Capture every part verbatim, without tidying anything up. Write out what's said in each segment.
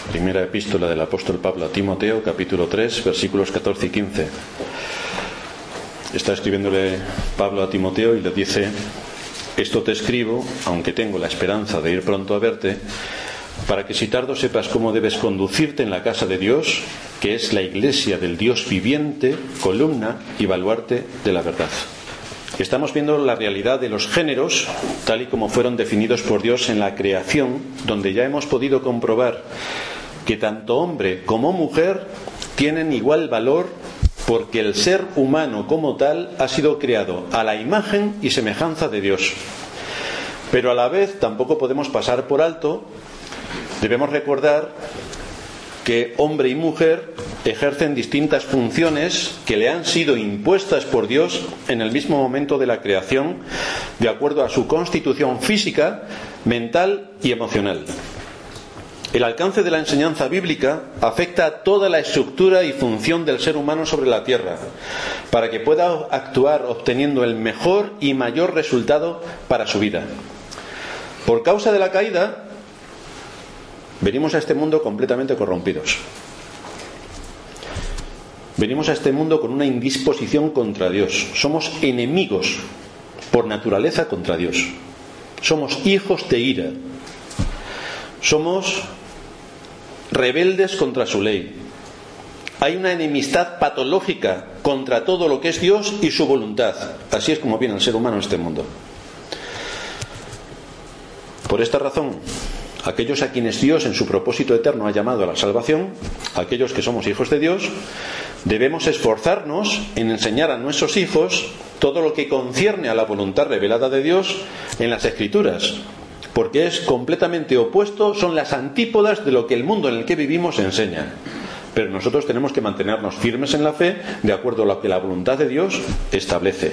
Primera epístola del apóstol Pablo a Timoteo, capítulo tres, versículos catorce y quince. Está escribiéndole Pablo a Timoteo y le dice: esto te escribo, aunque tengo la esperanza de ir pronto a verte, para que si tardo sepas cómo debes conducirte en la casa de Dios, que es la iglesia del Dios viviente, columna y baluarte de la verdad. Estamos viendo la realidad de los géneros tal y como fueron definidos por Dios en la creación, donde ya hemos podido comprobar que tanto hombre como mujer tienen igual valor, porque el ser humano como tal ha sido creado a la imagen y semejanza de Dios. Pero a la vez tampoco podemos pasar por alto, debemos recordar que hombre y mujer ejercen distintas funciones que le han sido impuestas por Dios en el mismo momento de la creación, de acuerdo a su constitución física, mental y emocional. El alcance de la enseñanza bíblica afecta a toda la estructura y función del ser humano sobre la tierra, para que pueda actuar obteniendo el mejor y mayor resultado para su vida. Por causa de la caída, venimos a este mundo completamente corrompidos. Venimos a este mundo con una indisposición contra Dios. Somos enemigos por naturaleza contra Dios. Somos hijos de ira. Somos rebeldes contra su ley. Hay una enemistad patológica contra todo lo que es Dios y su voluntad. Así es como viene el ser humano a este mundo. Por esta razón, aquellos a quienes Dios en su propósito eterno ha llamado a la salvación, aquellos que somos hijos de Dios, debemos esforzarnos en enseñar a nuestros hijos todo lo que concierne a la voluntad revelada de Dios en las Escrituras, porque es completamente opuesto, son las antípodas de lo que el mundo en el que vivimos enseña. Pero nosotros tenemos que mantenernos firmes en la fe, de acuerdo a lo que la voluntad de Dios establece.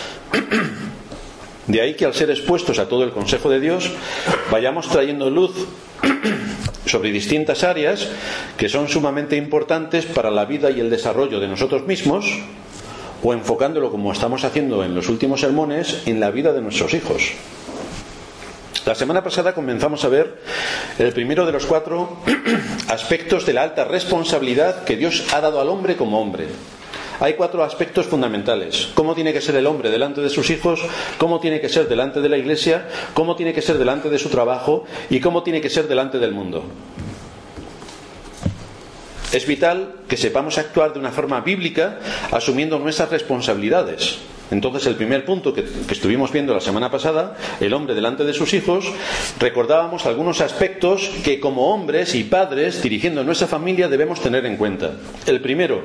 De ahí que al ser expuestos a todo el consejo de Dios, vayamos trayendo luz sobre distintas áreas que son sumamente importantes para la vida y el desarrollo de nosotros mismos, o enfocándolo, como estamos haciendo en los últimos sermones, en la vida de nuestros hijos. La semana pasada comenzamos a ver el primero de los cuatro aspectos de la alta responsabilidad que Dios ha dado al hombre como hombre. Hay cuatro aspectos fundamentales: cómo tiene que ser el hombre delante de sus hijos, cómo tiene que ser delante de la iglesia, cómo tiene que ser delante de su trabajo y cómo tiene que ser delante del mundo. Es vital que sepamos actuar de una forma bíblica, asumiendo nuestras responsabilidades. Entonces, el primer punto que, que estuvimos viendo la semana pasada, el hombre delante de sus hijos, recordábamos algunos aspectos que como hombres y padres, dirigiendo nuestra familia, debemos tener en cuenta. El primero,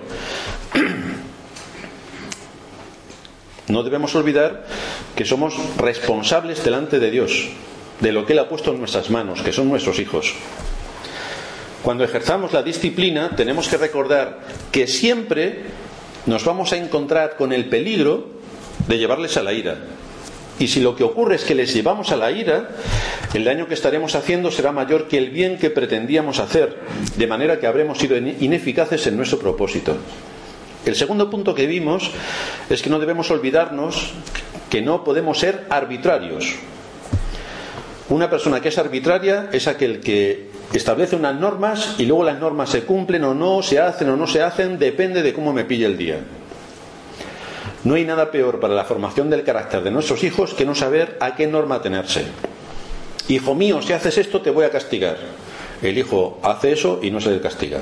no debemos olvidar que somos responsables delante de Dios de lo que Él ha puesto en nuestras manos, que son nuestros hijos. Cuando ejerzamos la disciplina, tenemos que recordar que siempre nos vamos a encontrar con el peligro de llevarles a la ira. Y si lo que ocurre es que les llevamos a la ira, el daño que estaremos haciendo será mayor que el bien que pretendíamos hacer, de manera que habremos sido ineficaces en nuestro propósito. El segundo punto que vimos es que no debemos olvidarnos que no podemos ser arbitrarios. Una persona que es arbitraria es aquel que establece unas normas y luego las normas se cumplen o no, se hacen o no se hacen, depende de cómo me pille el día. No hay nada peor para la formación del carácter de nuestros hijos que no saber a qué norma atenerse. Hijo mío, si haces esto te voy a castigar. El hijo hace eso y no se le castiga.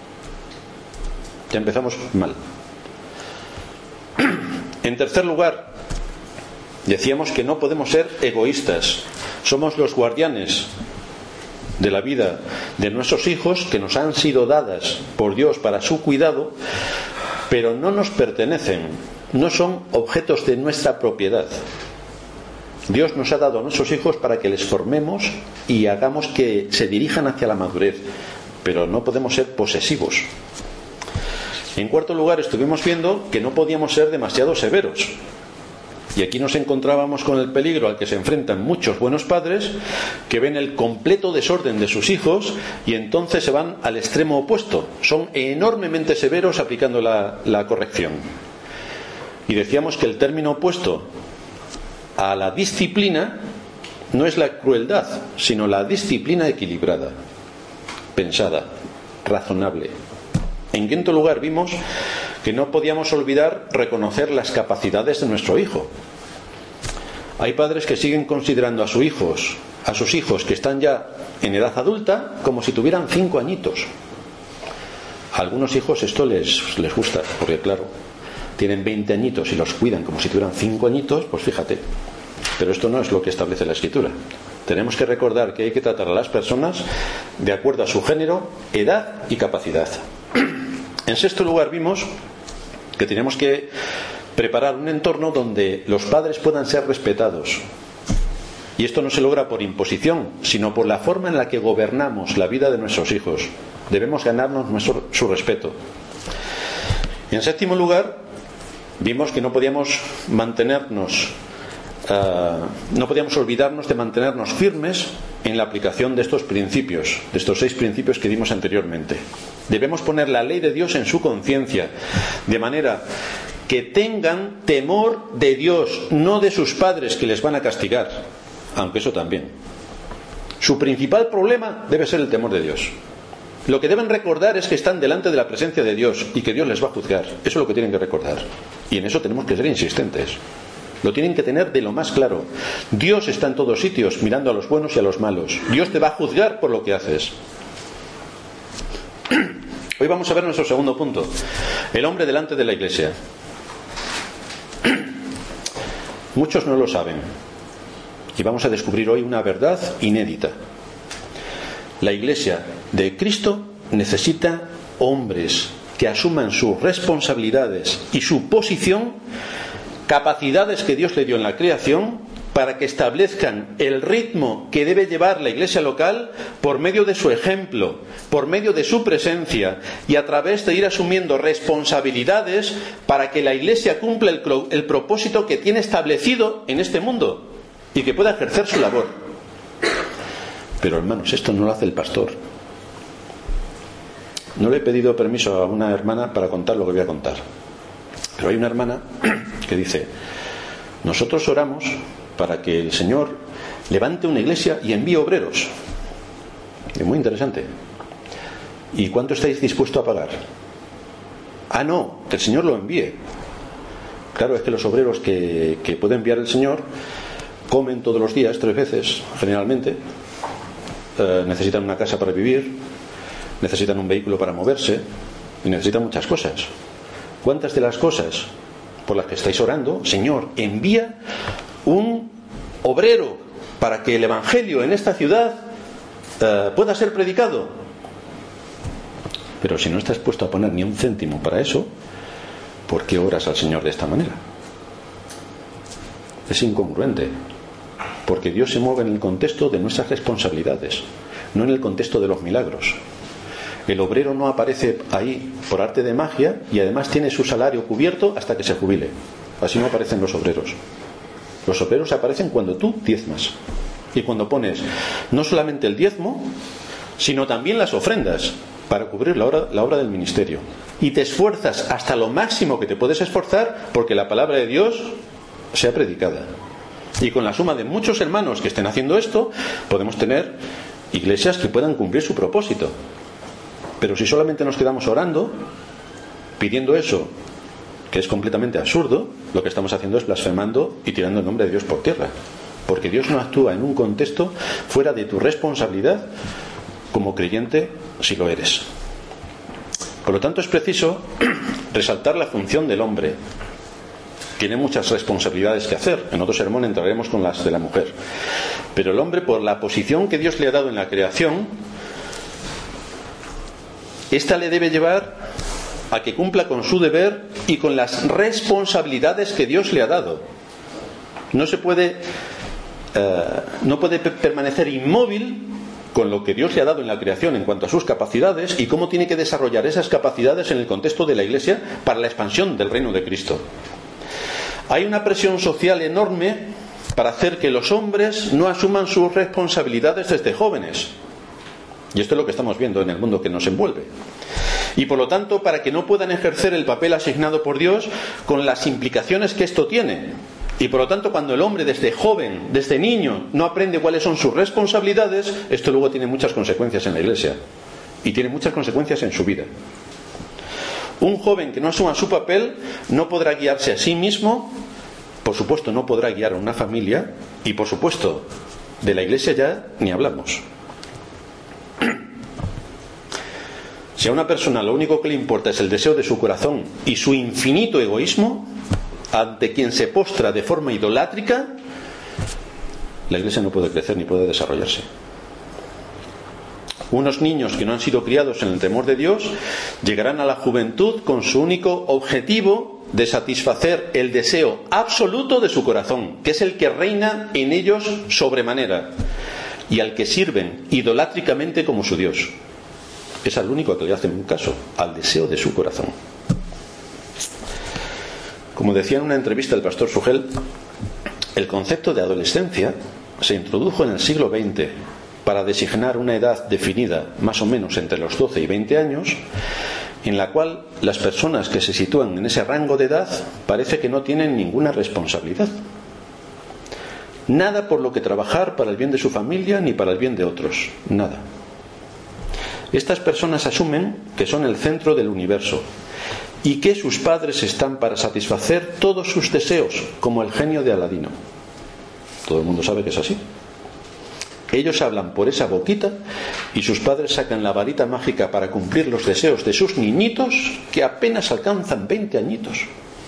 Ya empezamos mal. En tercer lugar, decíamos que no podemos ser egoístas. Somos los guardianes de la vida de nuestros hijos, que nos han sido dadas por Dios para su cuidado, pero no nos pertenecen, no son objetos de nuestra propiedad. Dios nos ha dado a nuestros hijos para que les formemos y hagamos que se dirijan hacia la madurez, pero no podemos ser posesivos. En cuarto lugar, estuvimos viendo que no podíamos ser demasiado severos. Y aquí nos encontrábamos con el peligro al que se enfrentan muchos buenos padres, que ven el completo desorden de sus hijos y entonces se van al extremo opuesto. Son enormemente severos aplicando la, la corrección. Y decíamos que el término opuesto a la disciplina no es la crueldad, sino la disciplina equilibrada. pensada, razonable. En quinto lugar, vimos que no podíamos olvidar reconocer las capacidades de nuestro hijo. Hay padres que siguen considerando a sus hijos, a sus hijos que están ya en edad adulta, como si tuvieran cinco añitos. A algunos hijos esto les, les gusta, porque claro, tienen veinte añitos y los cuidan como si tuvieran cinco añitos, pues fíjate. Pero esto no es lo que establece la Escritura. Tenemos que recordar que hay que tratar a las personas de acuerdo a su género, edad y capacidad. En sexto lugar, vimos que tenemos que preparar un entorno donde los padres puedan ser respetados. Y esto no se logra por imposición, sino por la forma en la que gobernamos la vida de nuestros hijos. Debemos ganarnos nuestro, su respeto. En séptimo lugar, vimos que no podíamos mantenernos, uh, no podíamos olvidarnos de mantenernos firmes en la aplicación de estos principios, de estos seis principios que dimos anteriormente. Debemos poner la ley de Dios en su conciencia, de manera que tengan temor de Dios, no de sus padres que les van a castigar, aunque eso también. Su principal problema debe ser el temor de Dios. Lo que deben recordar es que están delante de la presencia de Dios y que Dios les va a juzgar. Eso es lo que tienen que recordar. Y en eso tenemos que ser insistentes. Lo tienen que tener de lo más claro. Dios está en todos sitios, mirando a los buenos y a los malos. Dios te va a juzgar por lo que haces. Hoy vamos a ver nuestro segundo punto. El hombre delante de la iglesia. Muchos no lo saben. Y vamos a descubrir hoy una verdad inédita. La iglesia de Cristo necesita hombres que asuman sus responsabilidades y su posición, capacidades que Dios le dio en la creación, para que establezcan el ritmo que debe llevar la iglesia local por medio de su ejemplo, por medio de su presencia y a través de ir asumiendo responsabilidades para que la iglesia cumpla el, el propósito que tiene establecido en este mundo y que pueda ejercer su labor. Pero hermanos, esto no lo hace el pastor. No le he pedido permiso a una hermana para contar lo que voy a contar, pero hay una hermana que dice: nosotros oramos para que el Señor levante una iglesia y envíe obreros. Es muy interesante. ¿Y cuánto estáis dispuestos a pagar? Ah, no, que el Señor lo envíe. Claro, es que los obreros que, que puede enviar el Señor comen todos los días, tres veces generalmente, eh, necesitan una casa para vivir, necesitan un vehículo para moverse y necesitan muchas cosas. ¿Cuántas de las cosas por las que estáis orando, Señor, envía un obrero para que el evangelio en esta ciudad uh, pueda ser predicado? Pero si no estás puesto a poner ni un céntimo para eso, ¿por qué oras al Señor de esta manera? Es incongruente, porque Dios se mueve en el contexto de nuestras responsabilidades, no en el contexto de los milagros. El obrero no aparece ahí por arte de magia y además tiene su salario cubierto hasta que se jubile. Así no aparecen los obreros. Los obreros aparecen cuando tú diezmas y cuando pones no solamente el diezmo, sino también las ofrendas para cubrir la obra, la obra del ministerio. Y te esfuerzas hasta lo máximo que te puedes esforzar porque la palabra de Dios sea predicada. Y con la suma de muchos hermanos que estén haciendo esto, podemos tener iglesias que puedan cumplir su propósito. Pero si solamente nos quedamos orando, pidiendo eso, que es completamente absurdo, lo que estamos haciendo es blasfemando y tirando el nombre de Dios por tierra. Porque Dios no actúa en un contexto fuera de tu responsabilidad como creyente, si lo eres. Por lo tanto, es preciso resaltar la función del hombre. Tiene muchas responsabilidades que hacer. En otro sermón entraremos con las de la mujer. Pero el hombre, por la posición que Dios le ha dado en la creación, esta le debe llevar a que cumpla con su deber y con las responsabilidades que Dios le ha dado. No se puede, eh, no puede permanecer inmóvil con lo que Dios le ha dado en la creación en cuanto a sus capacidades y cómo tiene que desarrollar esas capacidades en el contexto de la Iglesia para la expansión del reino de Cristo. Hay una presión social enorme para hacer que los hombres no asuman sus responsabilidades desde jóvenes. Y esto es lo que estamos viendo en el mundo que nos envuelve. Y por lo tanto, para que no puedan ejercer el papel asignado por Dios con las implicaciones que esto tiene. Y por lo tanto, cuando el hombre desde joven, desde niño, no aprende cuáles son sus responsabilidades, esto luego tiene muchas consecuencias en la iglesia. y tiene muchas consecuencias en su vida. Un joven que no asuma su papel no podrá guiarse a sí mismo, por supuesto no podrá guiar a una familia, y por supuesto de la iglesia ya ni hablamos. Si a una persona lo único que le importa es el deseo de su corazón y su infinito egoísmo, ante quien se postra de forma idolátrica, la iglesia no puede crecer ni puede desarrollarse. Unos niños que no han sido criados en el temor de Dios llegarán a la juventud con su único objetivo de satisfacer el deseo absoluto de su corazón, que es el que reina en ellos sobremanera, y al que sirven idolátricamente como su Dios. Es al único que le hacen un caso, al deseo de su corazón. Como decía en una entrevista el pastor Sugel, el concepto de adolescencia se introdujo en el siglo veinte para designar una edad definida más o menos entre los doce y veinte años, en la cual las personas que se sitúan en ese rango de edad parece que no tienen ninguna responsabilidad. Nada por lo que trabajar para el bien de su familia ni para el bien de otros, nada. Estas personas asumen que son el centro del universo y que sus padres están para satisfacer todos sus deseos, como el genio de Aladino. Todo el mundo sabe que es así. Ellos hablan por esa boquita y sus padres sacan la varita mágica para cumplir los deseos de sus niñitos que apenas alcanzan veinte añitos.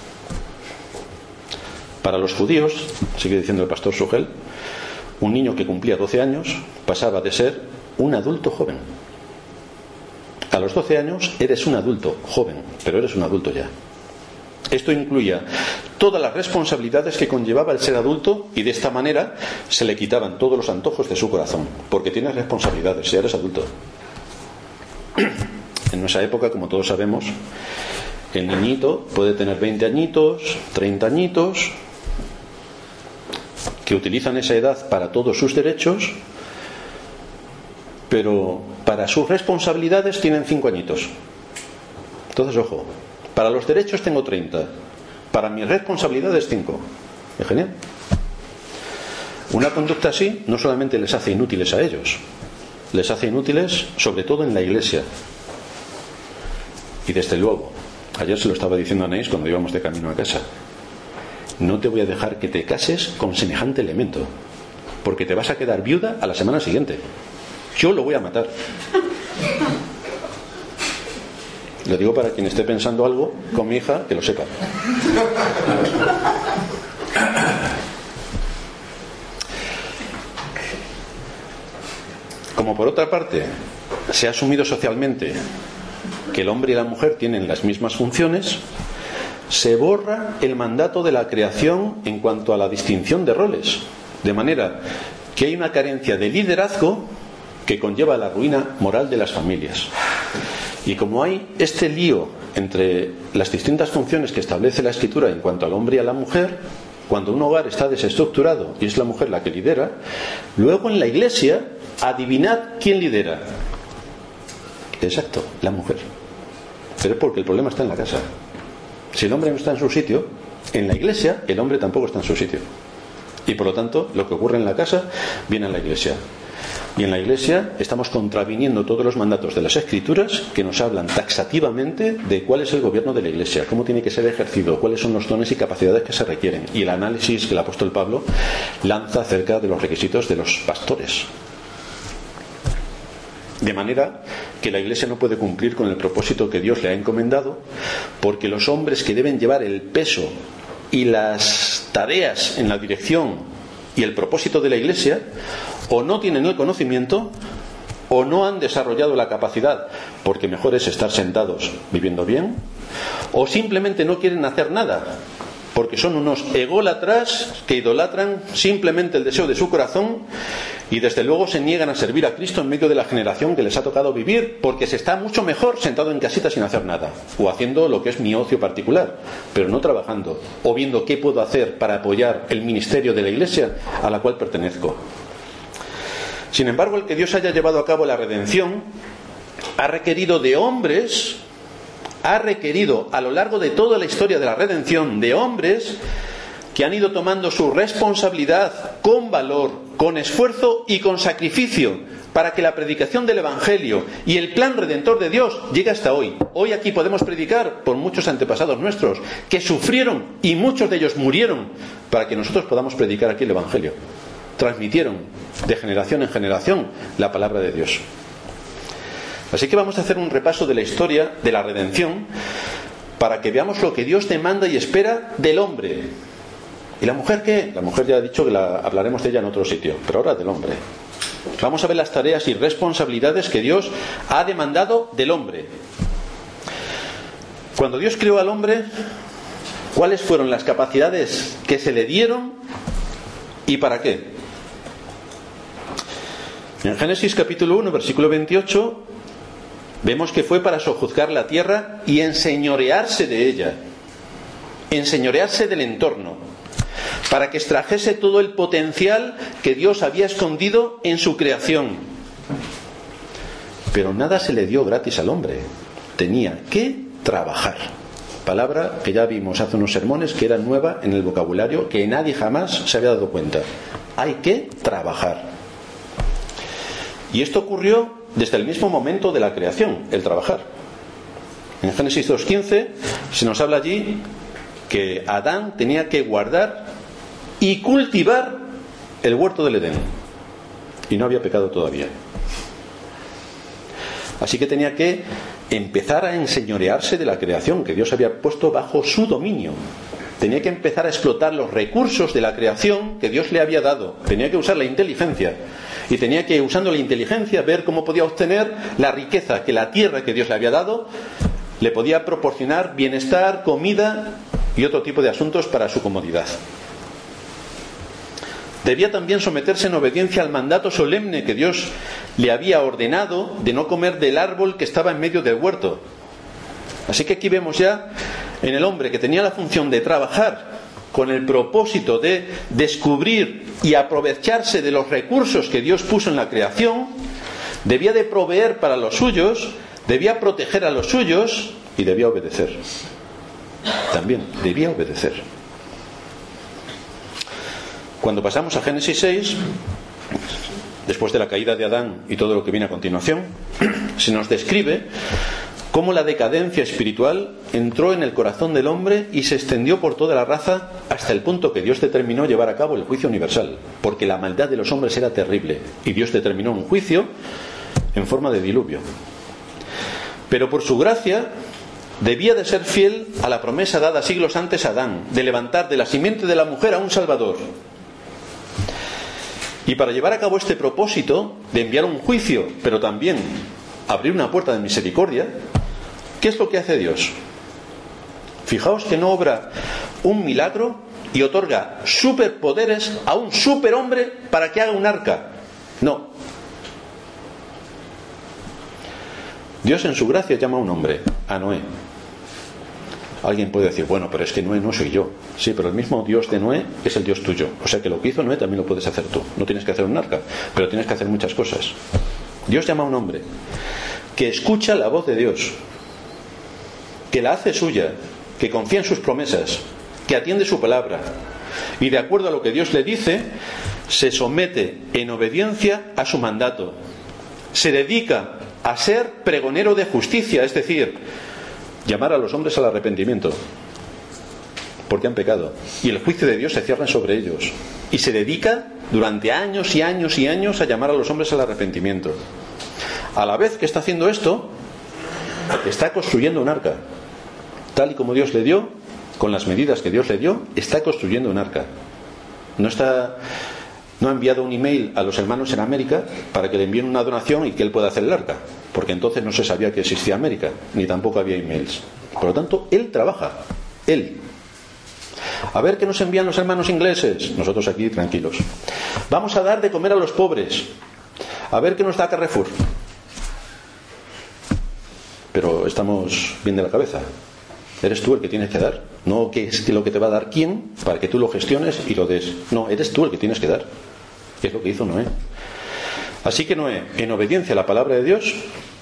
Para los judíos, sigue diciendo el pastor Sugel, un niño que cumplía doce años pasaba de ser un adulto joven. A los doce años eres un adulto joven, pero eres un adulto ya. Esto incluía todas las responsabilidades que conllevaba el ser adulto, y de esta manera se le quitaban todos los antojos de su corazón, porque tienes responsabilidades, ya eres adulto. En nuestra época, como todos sabemos, el niñito puede tener veinte añitos, treinta añitos, que utilizan esa edad para todos sus derechos, pero para sus responsabilidades tienen cinco añitos. Entonces, ojo, para los derechos tengo treinta, para mis responsabilidades cinco. ¿Es genial? Una conducta así no solamente les hace inútiles a ellos, les hace inútiles sobre todo en la iglesia. Y desde luego, ayer se lo estaba diciendo a Anaís cuando íbamos de camino a casa, no te voy a dejar que te cases con semejante elemento, porque te vas a quedar viuda a la semana siguiente. Yo lo voy a matar. Lo digo para quien esté pensando algo con mi hija, que lo sepa. Como por otra parte se ha asumido socialmente que el hombre y la mujer tienen las mismas funciones, se borra el mandato de la creación en cuanto a la distinción de roles, de manera que hay una carencia de liderazgo que conlleva la ruina moral de las familias. Y como hay este lío entre las distintas funciones que establece la Escritura en cuanto al hombre y a la mujer, cuando un hogar está desestructurado y es la mujer la que lidera, luego en la iglesia, adivinad quién lidera. Exacto, la mujer. Pero es porque el problema está en la casa. Si el hombre no está en su sitio, en la iglesia el hombre tampoco está en su sitio. Y por lo tanto, lo que ocurre en la casa viene a la iglesia. Y en la iglesia estamos contraviniendo todos los mandatos de las Escrituras que nos hablan taxativamente de cuál es el gobierno de la iglesia, cómo tiene que ser ejercido, cuáles son los dones y capacidades que se requieren, y el análisis que el apóstol Pablo lanza acerca de los requisitos de los pastores. De manera que la iglesia no puede cumplir con el propósito que Dios le ha encomendado, porque los hombres que deben llevar el peso y las tareas en la dirección y el propósito de la iglesia o no tienen el conocimiento o no han desarrollado la capacidad, porque mejor es estar sentados viviendo bien, o simplemente no quieren hacer nada porque son unos ególatras que idolatran simplemente el deseo de su corazón y desde luego se niegan a servir a Cristo en medio de la generación que les ha tocado vivir, porque se está mucho mejor sentado en casita sin hacer nada, o haciendo lo que es mi ocio particular, pero no trabajando, o viendo qué puedo hacer para apoyar el ministerio de la iglesia a la cual pertenezco. Sin embargo, el que Dios haya llevado a cabo la redención ha requerido de hombres, ha requerido a lo largo de toda la historia de la redención de hombres que han ido tomando su responsabilidad con valor, con esfuerzo y con sacrificio, para que la predicación del Evangelio y el plan redentor de Dios llegue hasta hoy. Hoy aquí podemos predicar por muchos antepasados nuestros que sufrieron y muchos de ellos murieron para que nosotros podamos predicar aquí el Evangelio. Transmitieron de generación en generación la palabra de Dios. Así que vamos a hacer un repaso de la historia de la redención para que veamos lo que Dios demanda y espera del hombre. ¿Y la mujer qué? La mujer ya ha dicho que la, hablaremos de ella en otro sitio, pero ahora del hombre. Vamos a ver las tareas y responsabilidades que Dios ha demandado del hombre. Cuando Dios creó al hombre, ¿cuáles fueron las capacidades que se le dieron y para qué? En Génesis capítulo uno, versículo veintiocho, vemos que fue para sojuzgar la tierra y enseñorearse de ella, enseñorearse del entorno, para que extrajese todo el potencial que Dios había escondido en su creación. Pero nada se le dio gratis al hombre. Tenía que trabajar. Palabra que ya vimos hace unos sermones que era nueva en el vocabulario, que nadie jamás se había dado cuenta. Hay que trabajar. Y esto ocurrió desde el mismo momento de la creación, el trabajar. En Génesis dos quince se nos habla allí que Adán tenía que guardar y cultivar el huerto del Edén, y no había pecado todavía. Así que tenía que empezar a enseñorearse de la creación que Dios había puesto bajo su dominio. Tenía que empezar a explotar los recursos de la creación que Dios le había dado. Tenía que usar la inteligencia, y tenía que, usando la inteligencia, ver cómo podía obtener la riqueza que la tierra que Dios le había dado le podía proporcionar: bienestar, comida y otro tipo de asuntos para su comodidad. Debía también someterse en obediencia al mandato solemne que Dios le había ordenado de no comer del árbol que estaba en medio del huerto. Así que aquí vemos ya en el hombre que tenía la función de trabajar con el propósito de descubrir y aprovecharse de los recursos que Dios puso en la creación. Debía de proveer para los suyos, debía proteger a los suyos y debía obedecer. También debía obedecer. Cuando pasamos a Génesis seis, después de la caída de Adán y todo lo que viene a continuación, se nos describe cómo la decadencia espiritual entró en el corazón del hombre y se extendió por toda la raza hasta el punto que Dios determinó llevar a cabo el juicio universal, porque la maldad de los hombres era terrible, y Dios determinó un juicio en forma de diluvio. Pero por su gracia debía de ser fiel a la promesa dada siglos antes a Adán, de levantar de la simiente de la mujer a un Salvador. Y para llevar a cabo este propósito de enviar un juicio, pero también abrir una puerta de misericordia, ¿qué es lo que hace Dios? Fijaos que no obra un milagro y otorga superpoderes a un superhombre para que haga un arca. No. Dios en su gracia llama a un hombre, a Noé. Alguien puede decir, bueno, pero es que Noé no soy yo. Sí, pero el mismo Dios de Noé es el Dios tuyo. O sea que lo que hizo Noé también lo puedes hacer tú. No tienes que hacer un arca, pero tienes que hacer muchas cosas. Dios llama a un hombre que escucha la voz de Dios, que la hace suya, que confía en sus promesas, que atiende su palabra, y de acuerdo a lo que Dios le dice, se somete en obediencia a su mandato. Se dedica a ser pregonero de justicia, es decir, llamar a los hombres al arrepentimiento, porque han pecado, y el juicio de Dios se cierra sobre ellos, y se dedica durante años y años y años a llamar a los hombres al arrepentimiento. A la vez que está haciendo esto, está construyendo un arca, tal y como Dios le dio, con las medidas que Dios le dio, está construyendo un arca. No está, no ha enviado un email a los hermanos en América para que le envíen una donación y que él pueda hacer el arca, porque entonces no se sabía que existía América, ni tampoco había emails. Por lo tanto, él trabaja, él. A ver qué nos envían los hermanos ingleses, nosotros aquí tranquilos. Vamos a dar de comer a los pobres. A ver qué nos da Carrefour. Pero estamos bien de la cabeza. Eres tú el que tienes que dar, no que es lo que te va a dar quién para que tú lo gestiones y lo des. No, eres tú el que tienes que dar. Que es lo que hizo Noé. Así que Noé, en obediencia a la palabra de Dios,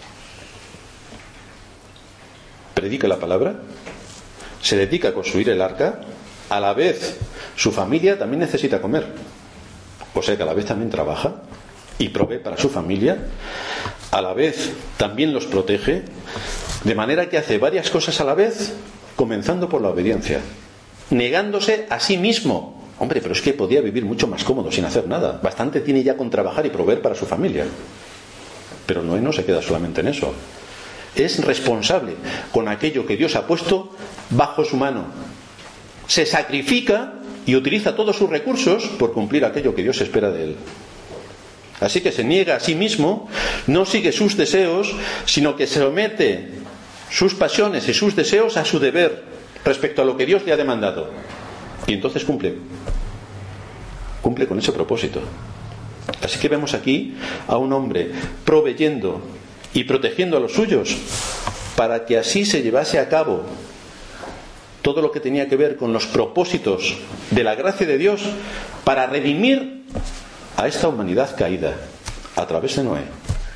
predica la palabra, se dedica a construir el arca. A la vez su familia también necesita comer, o sea que a la vez también trabaja. y provee para su familia, a la vez también los protege, de manera que hace varias cosas a la vez, comenzando por la obediencia, negándose a sí mismo. Hombre, pero es que podía vivir mucho más cómodo sin hacer nada. Bastante tiene ya con trabajar y proveer para su familia. Pero Noé no se queda solamente en eso. Es responsable con aquello que Dios ha puesto bajo su mano. Se sacrifica y utiliza todos sus recursos por cumplir aquello que Dios espera de él. Así que se niega a sí mismo, no sigue sus deseos, sino que se somete sus pasiones y sus deseos a su deber respecto a lo que Dios le ha demandado. Y entonces cumple. Cumple con ese propósito. Así que vemos aquí a un hombre proveyendo y protegiendo a los suyos para que así se llevase a cabo todo lo que tenía que ver con los propósitos de la gracia de Dios para redimir a esta humanidad caída a través de Noé.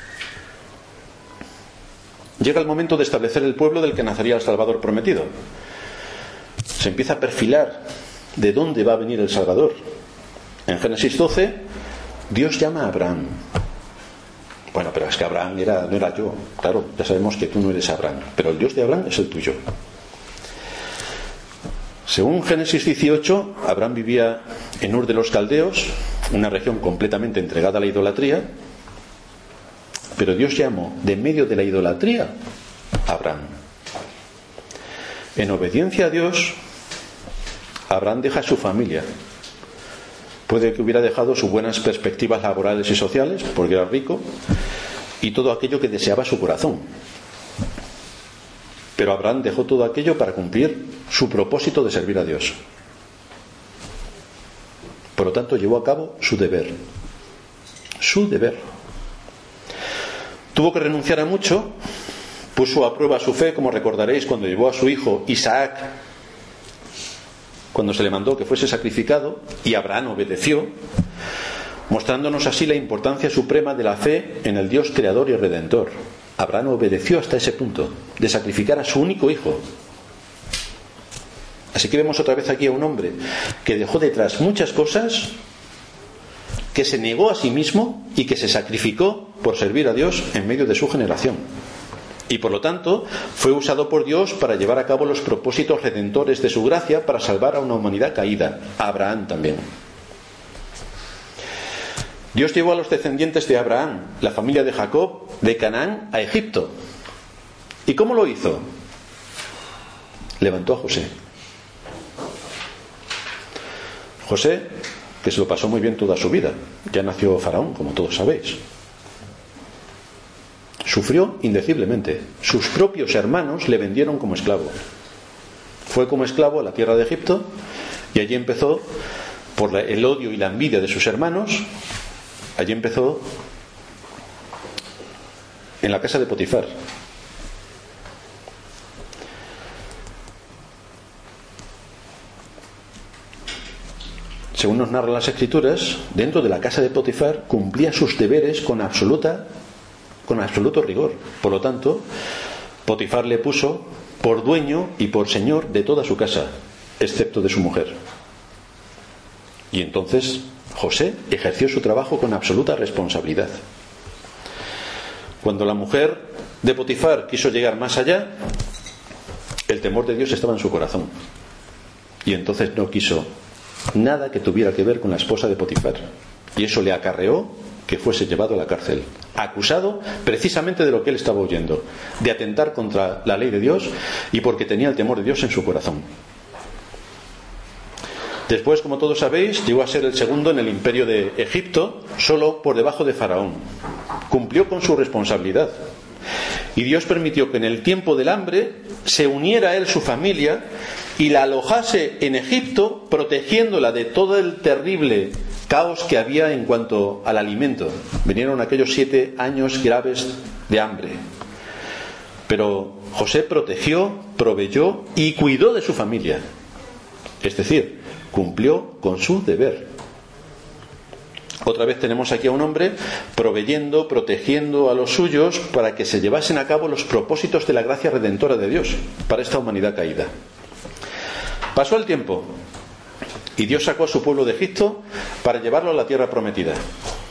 Llega el momento de establecer el pueblo del que nacería el Salvador prometido. Se empieza a perfilar de dónde va a venir el Salvador. En Génesis doce, Dios llama a Abraham. Bueno, pero es que Abraham era, no era yo. Claro, ya sabemos que tú no eres Abraham, pero el Dios de Abraham es el tuyo. Según Génesis dieciocho, Abraham vivía en Ur de los Caldeos, una región completamente entregada a la idolatría, pero Dios llamó de medio de la idolatría a Abraham. En obediencia a Dios, Abraham deja su familia. Puede que hubiera dejado sus buenas perspectivas laborales y sociales, porque era rico, y todo aquello que deseaba su corazón. Pero Abraham dejó todo aquello para cumplir su propósito de servir a Dios. Por lo tanto, llevó a cabo su deber. Su deber. Tuvo que renunciar a mucho, puso a prueba su fe, como recordaréis, cuando llevó a su hijo Isaac, cuando se le mandó que fuese sacrificado, y Abraham obedeció, mostrándonos así la importancia suprema de la fe en el Dios creador y redentor. Abraham obedeció hasta ese punto, de sacrificar a su único hijo. Así que vemos otra vez aquí a un hombre que dejó detrás muchas cosas, que se negó a sí mismo y que se sacrificó por servir a Dios en medio de su generación. Y por lo tanto fue usado por Dios para llevar a cabo los propósitos redentores de su gracia para salvar a una humanidad caída, a Abraham también. Dios llevó a los descendientes de Abraham, la familia de Jacob, de Canaán a Egipto. ¿Y cómo lo hizo? Levantó a José. José, que se lo pasó muy bien toda su vida, ya nació Faraón, como todos sabéis. Sufrió indeciblemente. Sus propios hermanos le vendieron como esclavo. Fue como esclavo a la tierra de Egipto y allí empezó, por el odio y la envidia de sus hermanos, allí empezó en la casa de Potifar. Según nos narran las Escrituras, dentro de la casa de Potifar cumplía sus deberes con absoluta con absoluto rigor. Por lo tanto, Potifar le puso por dueño y por señor de toda su casa, excepto de su mujer. Y entonces José ejerció su trabajo con absoluta responsabilidad. Cuando la mujer de Potifar quiso llegar más allá, el temor de Dios estaba en su corazón. Y entonces no quiso nada que tuviera que ver con la esposa de Potifar. Y eso le acarreó que fuese llevado a la cárcel, acusado precisamente de lo que él estaba oyendo, de atentar contra la ley de Dios y porque tenía el temor de Dios en su corazón. Después, como todos sabéis, llegó a ser el segundo en el imperio de Egipto, solo por debajo de Faraón. Cumplió con su responsabilidad. Y Dios permitió que en el tiempo del hambre se uniera a él su familia y la alojase en Egipto, protegiéndola de todo el terrible caos que había en cuanto al alimento. Vinieron aquellos siete años graves de hambre. Pero José protegió, proveyó y cuidó de su familia. Es decir, cumplió con su deber. Otra vez tenemos aquí a un hombre proveyendo, protegiendo a los suyos para que se llevasen a cabo los propósitos de la gracia redentora de Dios para esta humanidad caída. Pasó el tiempo y Dios sacó a su pueblo de Egipto para llevarlo a la tierra prometida.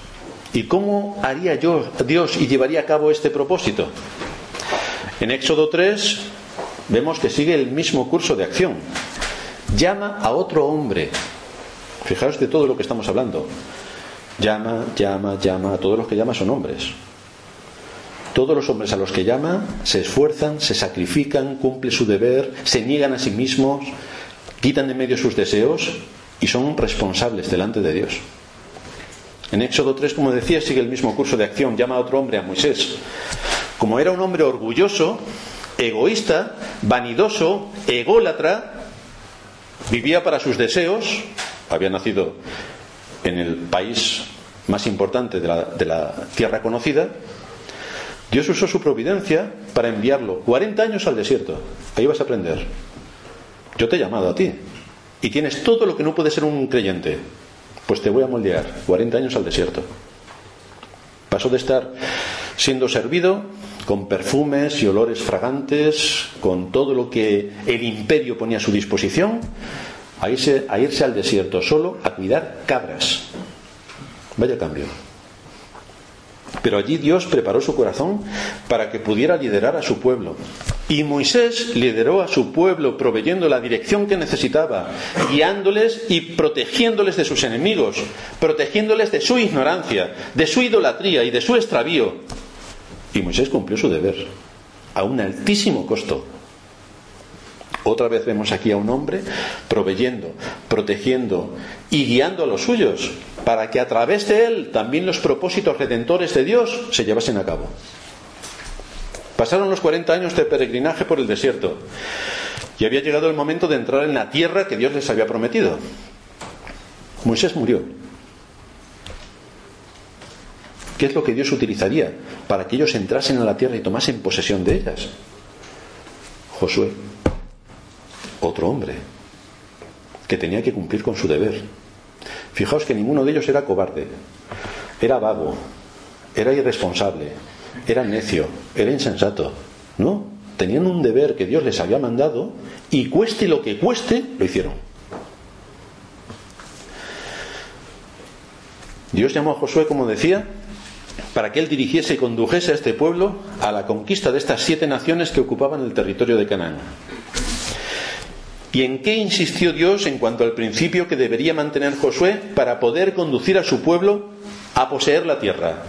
¿Y cómo haría yo, Dios y llevaría a cabo este propósito? En Éxodo tres vemos que sigue el mismo curso de acción. Llama a otro hombre. Fijaos de todo lo que estamos hablando. Llama, llama, llama. Todos los que llama son hombres. Todos los hombres a los que llama se esfuerzan, se sacrifican, cumplen su deber, se niegan a sí mismos, quitan de medio sus deseos y son responsables delante de Dios. En Éxodo tres, como decía, sigue el mismo curso de acción. Llama a otro hombre, a Moisés. Como era un hombre orgulloso, egoísta, vanidoso, ególatra, vivía para sus deseos, había nacido en el país más importante de la, de la tierra conocida, Dios usó su providencia para enviarlo cuarenta años al desierto. Ahí vas a aprender. Yo te he llamado a ti y tienes todo lo que no puede ser un creyente. Pues te voy a moldear. cuarenta años al desierto. Pasó de estar siendo servido con perfumes y olores fragantes, con todo lo que el imperio ponía a su disposición, a irse, a irse al desierto solo a cuidar cabras. Vaya cambio. Pero allí Dios preparó su corazón para que pudiera liderar a su pueblo. Y Moisés lideró a su pueblo proveyendo la dirección que necesitaba, guiándoles y protegiéndoles de sus enemigos, protegiéndoles de su ignorancia, de su idolatría y de su extravío. Y Moisés cumplió su deber a un altísimo costo. Otra vez vemos aquí a un hombre proveyendo, protegiendo y guiando a los suyos para que a través de él también los propósitos redentores de Dios se llevasen a cabo. Pasaron los cuarenta años de peregrinaje por el desierto y había llegado el momento de entrar en la tierra que Dios les había prometido. Moisés murió. ¿Qué es lo que Dios utilizaría para que ellos entrasen a la tierra y tomasen posesión de ellas? Josué, otro hombre que tenía que cumplir con su deber. Fijaos que ninguno de ellos era cobarde, era vago, era irresponsable, era necio, era insensato. No, tenían un deber que Dios les había mandado y cueste lo que cueste, lo hicieron. Dios llamó a Josué, como decía, para que él dirigiese y condujese a este pueblo a la conquista de estas siete naciones que ocupaban el territorio de Canaán. ¿Y en qué insistió Dios en cuanto al principio que debería mantener Josué para poder conducir a su pueblo a poseer la tierra?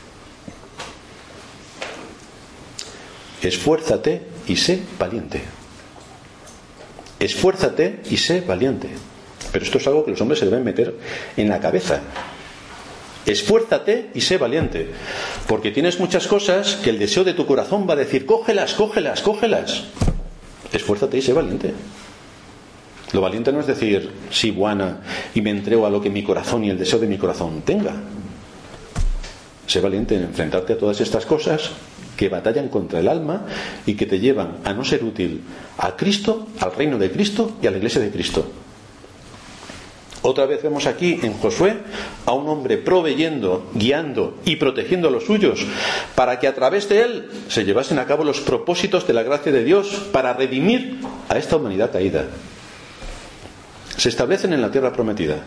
Esfuérzate y sé valiente. Esfuérzate y sé valiente. Pero esto es algo que los hombres se deben meter en la cabeza. Esfuérzate y sé valiente, porque tienes muchas cosas que el deseo de tu corazón va a decir: cógelas, cógelas, cógelas. Esfuérzate y sé valiente. Lo valiente no es decir sí, buena, y me entrego a lo que mi corazón y el deseo de mi corazón tenga. Sé valiente en enfrentarte a todas estas cosas que batallan contra el alma y que te llevan a no ser útil a Cristo, al reino de Cristo y a la iglesia de Cristo. Otra vez vemos aquí en Josué a un hombre proveyendo, guiando y protegiendo a los suyos para que a través de él se llevasen a cabo los propósitos de la gracia de Dios para redimir a esta humanidad caída. Se establecen en la tierra prometida,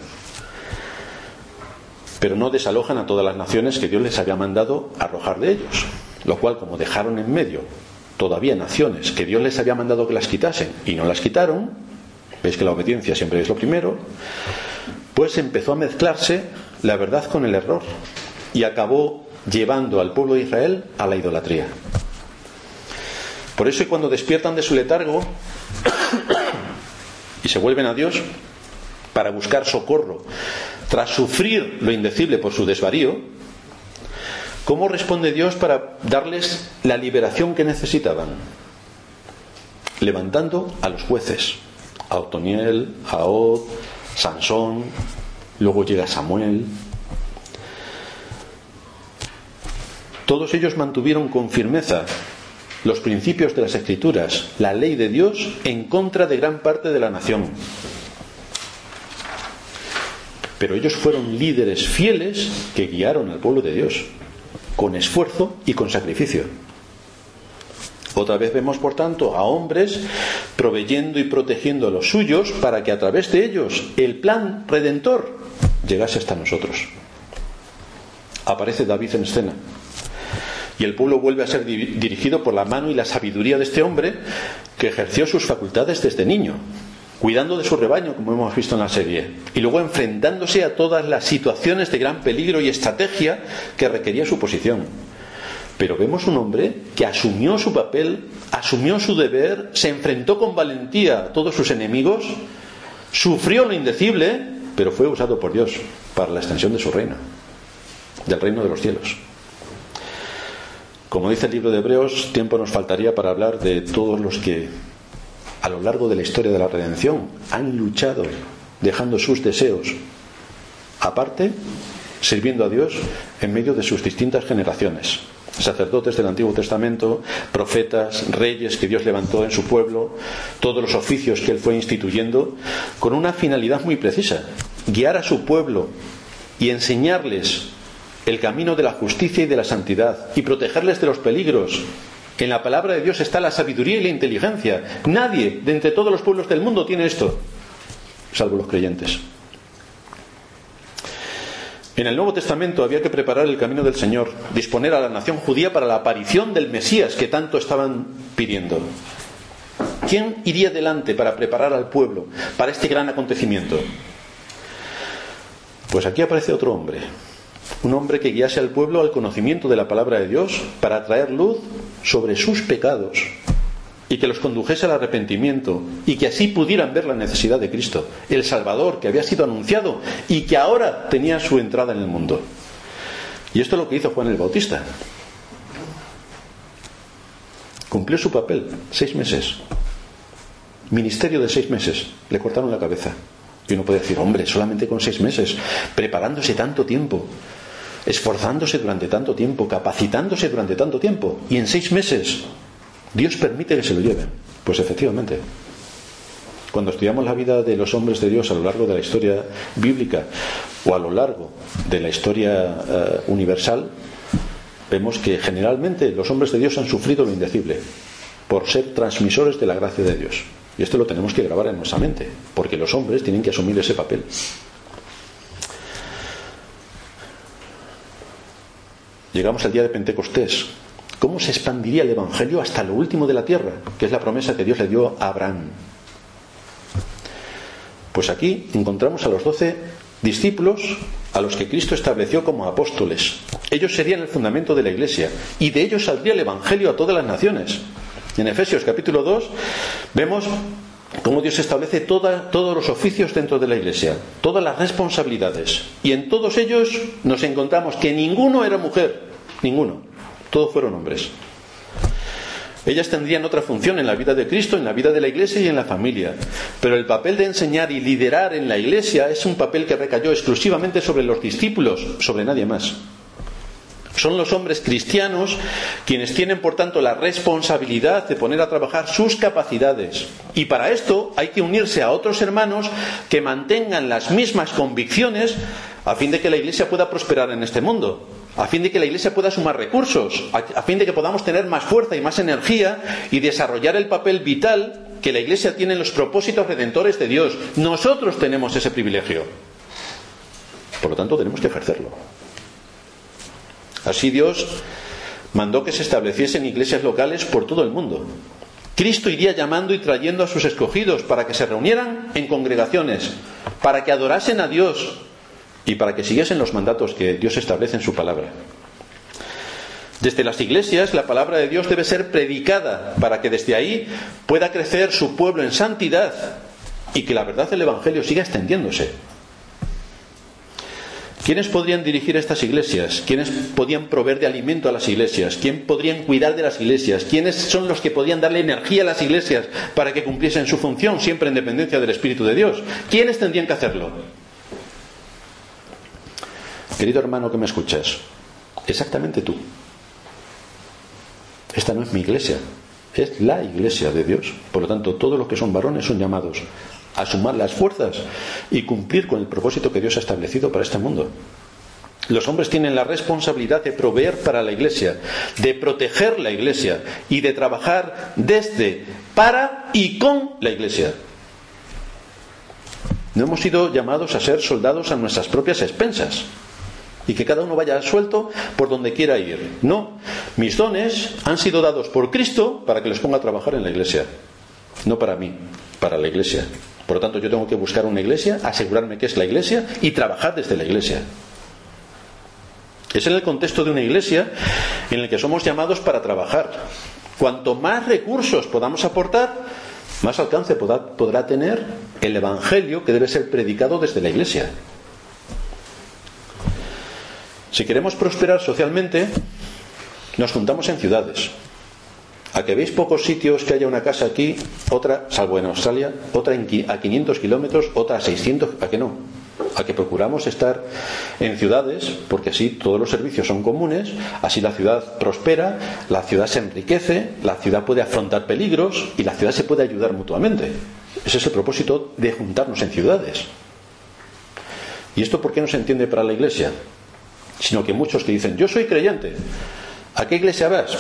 pero no desalojan a todas las naciones que Dios les había mandado arrojar de ellos, lo cual, como dejaron en medio todavía naciones que Dios les había mandado que las quitasen y no las quitaron, veis que la obediencia siempre es lo primero, pues empezó a mezclarse la verdad con el error y acabó llevando al pueblo de Israel a la idolatría. Por eso, cuando despiertan de su letargo y se vuelven a Dios para buscar socorro tras sufrir lo indecible por su desvarío, ¿cómo responde Dios para darles la liberación que necesitaban? Levantando a los jueces, a Otoniel, a Og, Sansón, luego llega Samuel. Todos ellos mantuvieron con firmeza los principios de las Escrituras, la ley de Dios, en contra de gran parte de la nación. Pero ellos fueron líderes fieles que guiaron al pueblo de Dios, con esfuerzo y con sacrificio. Otra vez vemos, por tanto, a hombres proveyendo y protegiendo a los suyos para que a través de ellos el plan redentor llegase hasta nosotros. aparece David en escena. Y el pueblo vuelve a ser dirigido por la mano y la sabiduría de este hombre que ejerció sus facultades desde niño, cuidando de su rebaño, como hemos visto en la serie, y luego enfrentándose a todas las situaciones de gran peligro y estrategia que requería su posición. Pero vemos un hombre que asumió su papel, asumió su deber, se enfrentó con valentía a todos sus enemigos, sufrió lo indecible, pero fue usado por Dios para la extensión de su reino, del reino de los cielos. Como dice el libro de Hebreos, tiempo nos faltaría para hablar de todos los que a lo largo de la historia de la redención han luchado dejando sus deseos aparte, sirviendo a Dios en medio de sus distintas generaciones. Sacerdotes del Antiguo Testamento, profetas, reyes que Dios levantó en su pueblo, todos los oficios que Él fue instituyendo, con una finalidad muy precisa: guiar a su pueblo y enseñarles el camino de la justicia y de la santidad, y protegerles de los peligros. En la palabra de Dios está la sabiduría y la inteligencia. Nadie de entre todos los pueblos del mundo tiene esto, salvo los creyentes. En el Nuevo Testamento había que preparar el camino del Señor, disponer a la nación judía para la aparición del Mesías que tanto estaban pidiendo. ¿Quién iría delante para preparar al pueblo para este gran acontecimiento? Pues aquí aparece otro hombre, un hombre que guiase al pueblo al conocimiento de la palabra de Dios para traer luz sobre sus pecados y que los condujese al arrepentimiento, y que así pudieran ver la necesidad de Cristo, el Salvador que había sido anunciado y que ahora tenía su entrada en el mundo. Y esto es lo que hizo Juan el Bautista. Cumplió su papel, seis meses. Ministerio de seis meses. Le cortaron la cabeza. Y uno puede decir, hombre, solamente con seis meses, preparándose tanto tiempo, esforzándose durante tanto tiempo, capacitándose durante tanto tiempo, y en seis meses Dios permite que se lo lleven. Pues efectivamente, cuando estudiamos la vida de los hombres de Dios a lo largo de la historia bíblica o a lo largo de la historia uh, universal, vemos que generalmente los hombres de Dios han sufrido lo indecible por ser transmisores de la gracia de Dios. Y esto lo tenemos que grabar en nuestra mente, porque los hombres tienen que asumir ese papel. Llegamos al día de Pentecostés. ¿Cómo se expandiría el Evangelio hasta lo último de la tierra? Que es la promesa que Dios le dio a Abraham. Pues aquí encontramos a los doce discípulos a los que Cristo estableció como apóstoles. Ellos serían el fundamento de la Iglesia, y de ellos saldría el Evangelio a todas las naciones. En Efesios capítulo dos vemos cómo Dios establece toda, todos los oficios dentro de la Iglesia, todas las responsabilidades, y en todos ellos nos encontramos que ninguno era mujer, ninguno, todos fueron hombres. Ellas tendrían otra función en la vida de Cristo, en la vida de la Iglesia y en la familia, pero el papel de enseñar y liderar en la Iglesia es un papel que recayó exclusivamente sobre los discípulos, sobre nadie más. Son los hombres cristianos quienes tienen, por tanto, la responsabilidad de poner a trabajar sus capacidades. Y para esto hay que unirse a otros hermanos que mantengan las mismas convicciones a fin de que la Iglesia pueda prosperar en este mundo, a fin de que la Iglesia pueda sumar recursos, a fin de que podamos tener más fuerza y más energía y desarrollar el papel vital que la Iglesia tiene en los propósitos redentores de Dios. Nosotros tenemos ese privilegio. Por lo tanto, tenemos que ejercerlo. Así Dios mandó que se estableciesen iglesias locales por todo el mundo. Cristo iría llamando y trayendo a sus escogidos para que se reunieran en congregaciones, para que adorasen a Dios y para que siguiesen los mandatos que Dios establece en su palabra. Desde las iglesias la palabra de Dios debe ser predicada para que desde ahí pueda crecer su pueblo en santidad y que la verdad del Evangelio siga extendiéndose. ¿Quiénes podrían dirigir estas iglesias? ¿Quiénes podían proveer de alimento a las iglesias? ¿Quién podrían cuidar de las iglesias? ¿Quiénes son los que podían darle energía a las iglesias para que cumpliesen su función, siempre en dependencia del Espíritu de Dios? ¿Quiénes tendrían que hacerlo? Querido hermano que me escuchas, exactamente tú. Esta no es mi iglesia, es la iglesia de Dios. Por lo tanto, todos los que son varones son llamados a sumar las fuerzas y cumplir con el propósito que Dios ha establecido para este mundo. Los hombres tienen la responsabilidad de proveer para la iglesia, de proteger la iglesia y de trabajar desde, para y con la iglesia. No hemos sido llamados a ser soldados a nuestras propias expensas. y que cada uno vaya suelto por donde quiera ir. No, mis dones han sido dados por Cristo para que los ponga a trabajar en la iglesia, no para mí, para la iglesia. Por lo tanto, yo tengo que buscar una iglesia, asegurarme que es la iglesia y trabajar desde la iglesia. Es en el contexto de una iglesia en el que somos llamados para trabajar. Cuanto más recursos podamos aportar, más alcance podrá, podrá tener el evangelio que debe ser predicado desde la iglesia. Si queremos prosperar socialmente, nos juntamos en ciudades. A que veis pocos sitios que haya una casa aquí, otra, salvo en Australia, otra en, a quinientos kilómetros, otra a seiscientos, ¿a que no? A que procuramos estar en ciudades, porque así todos los servicios son comunes, así la ciudad prospera, la ciudad se enriquece, la ciudad puede afrontar peligros y la ciudad se puede ayudar mutuamente. Ese es el propósito de juntarnos en ciudades. ¿Y esto por qué no se entiende para la iglesia? Sino que muchos que dicen, yo soy creyente, ¿a qué iglesia vas?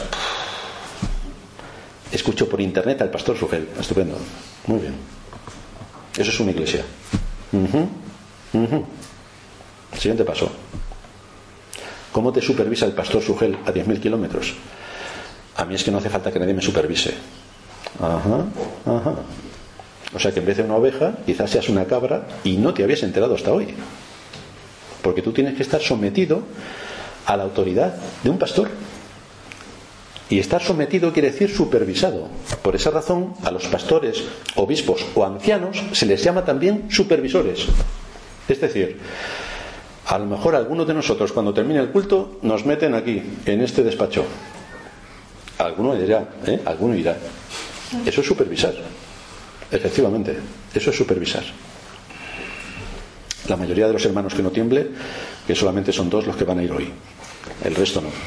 Escucho por internet al pastor Sugel. Estupendo, muy bien. Eso es una iglesia. uh-huh. Uh-huh. Siguiente paso. ¿Cómo te supervisa el pastor Sugel a diez mil kilómetros? A mí es que no hace falta que nadie me supervise. Ajá, ajá. O sea que en vez de una oveja, quizás seas una cabra y no te habías enterado hasta hoy. Porque tú tienes que estar sometido a la autoridad de un pastor. Y estar sometido quiere decir supervisado. Por esa razón, a los pastores, obispos o ancianos se les llama también supervisores. Es decir, a lo mejor algunos de nosotros cuando termine el culto nos meten aquí, en este despacho. Alguno dirá, ¿eh? Alguno irá. Eso es supervisar. Efectivamente, eso es supervisar. La mayoría de los hermanos que no tiemble, que solamente son dos los que van a ir hoy. El resto no.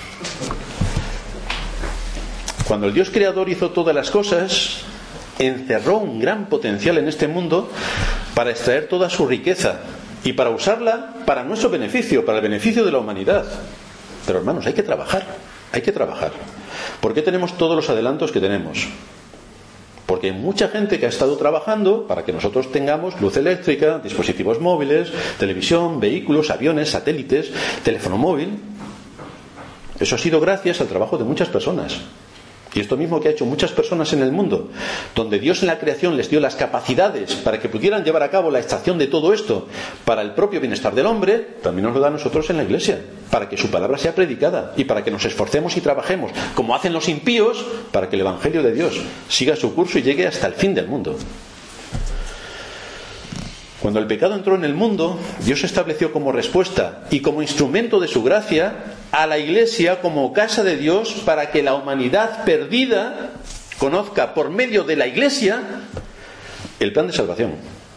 Cuando el Dios creador hizo todas las cosas, encerró un gran potencial en este mundo para extraer toda su riqueza y para usarla para nuestro beneficio, para el beneficio de la humanidad. Pero hermanos, hay que trabajar, hay que trabajar. ¿Por qué tenemos todos los adelantos que tenemos? Porque hay mucha gente que ha estado trabajando para que nosotros tengamos luz eléctrica, dispositivos móviles, televisión, vehículos, aviones, satélites, teléfono móvil. Eso ha sido gracias al trabajo de muchas personas. Y esto mismo que ha hecho muchas personas en el mundo, donde Dios en la creación les dio las capacidades para que pudieran llevar a cabo la extracción de todo esto para el propio bienestar del hombre, también nos lo da a nosotros en la iglesia, para que su palabra sea predicada y para que nos esforcemos y trabajemos, como hacen los impíos, para que el evangelio de Dios siga su curso y llegue hasta el fin del mundo. Cuando el pecado entró en el mundo, Dios estableció como respuesta y como instrumento de su gracia a la iglesia como casa de Dios para que la humanidad perdida conozca por medio de la iglesia el plan de salvación.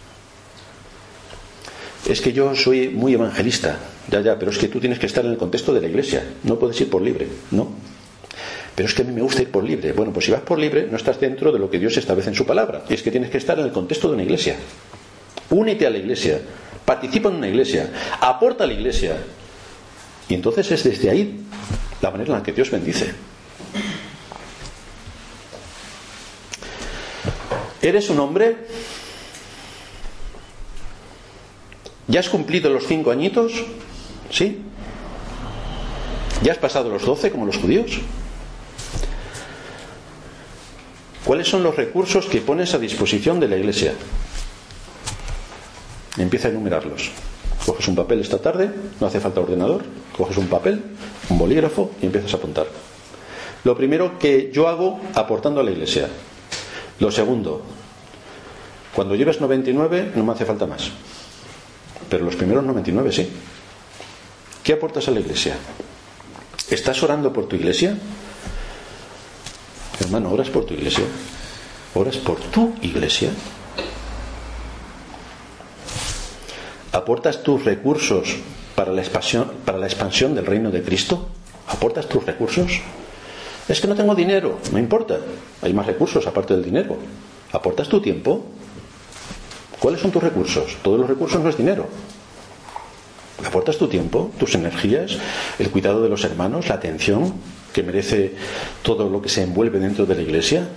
Es que yo soy muy evangelista, ya, ya, pero es que tú tienes que estar en el contexto de la iglesia, no puedes ir por libre, no. Pero es que a mí me gusta ir por libre. Bueno, pues si vas por libre no estás dentro de lo que Dios establece en su palabra, y es que tienes que estar en el contexto de una iglesia. Únete a la iglesia, participa en una iglesia, aporta a la iglesia. Y entonces es desde ahí la manera en la que Dios bendice. ¿Eres un hombre? ¿Ya has cumplido los cinco añitos? ¿Sí? ¿Ya has pasado los doce como los judíos? ¿Cuáles son los recursos que pones a disposición de la iglesia? Empieza a enumerarlos. Coges un papel esta tarde, no hace falta ordenador, coges un papel, un bolígrafo y empiezas a apuntar. Lo primero que yo hago aportando a la iglesia. Lo segundo, cuando lleves noventa y nueve no me hace falta más, pero los primeros noventa y nueve sí. ¿Qué aportas a la iglesia? ¿Estás orando por tu iglesia? Hermano, ¿oras por tu iglesia? ¿Oras por tu iglesia? ¿Aportas tus recursos para la expansión, para la expansión del reino de Cristo? ¿Aportas tus recursos? Es que no tengo dinero, no importa, hay más recursos aparte del dinero. ¿Aportas tu tiempo? ¿Cuáles son tus recursos? Todos los recursos no es dinero. ¿Aportas tu tiempo, tus energías, el cuidado de los hermanos, la atención que merece todo lo que se envuelve dentro de la iglesia?